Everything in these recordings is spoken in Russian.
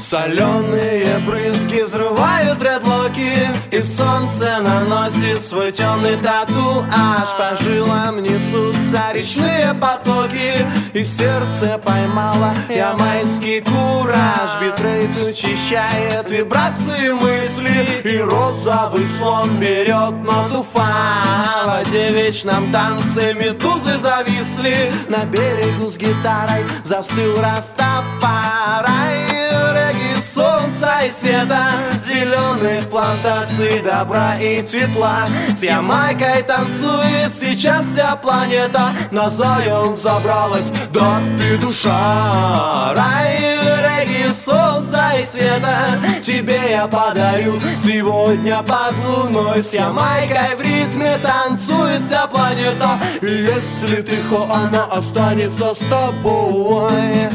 Соленые брызги взрывают дредлоки, и солнце наносит свой темный татуаж. По жилам несутся речные потоки, и сердце поймало ямайский кураж. Битрейт учащает вибрации мысли, и розовый слон берет ноту фа. В воде вечном танце медузы зависли, на берегу с гитарой застыл Растафарай. Регги солнца и света, зеленых плантаций, добра и тепла. С Ямайкой танцует сейчас вся планета, на Зайон забралась Даппи душа. Рай, регги солнца и света, тебе я подарю сегодня под луной. С Ямайкой в ритме танцует вся планета, и если тихо, она останется с тобой.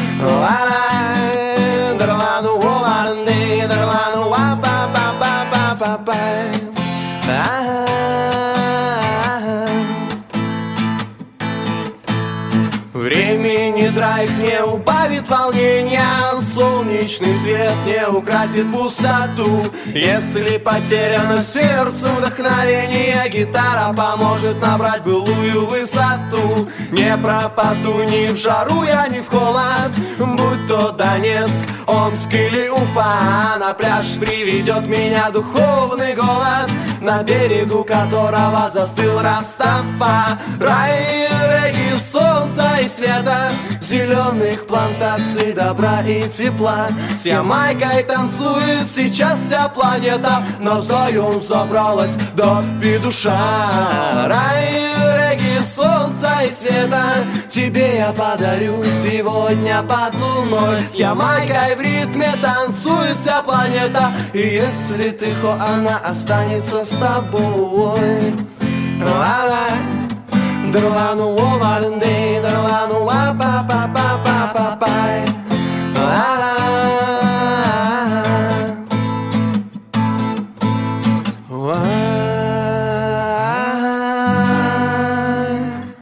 Времени драйв не убавит волнения, солнечный свет не украсит пустоту. Если потеряно сердцем вдохновение, гитара поможет набрать былую высоту. Не пропаду ни в жару я, ни в холод, будь то Донецк, Омск или Уфа. На пляж приведет меня духовный голод, на берегу которого застыл Растафарай. Регги солнца и света, зеленых плантаций, добра и тепла. С Ямайкой танцует сейчас вся планета, на Зайон забралась Даппи душа. Рай, регги солнца и света, тебе я подарю сегодня под луной. С Ямайкой в ритме танцует вся планета, и если тихо, она останется с тобой. Дарлану, о, валенды, дарлану, а, па, па, па, па, па, па.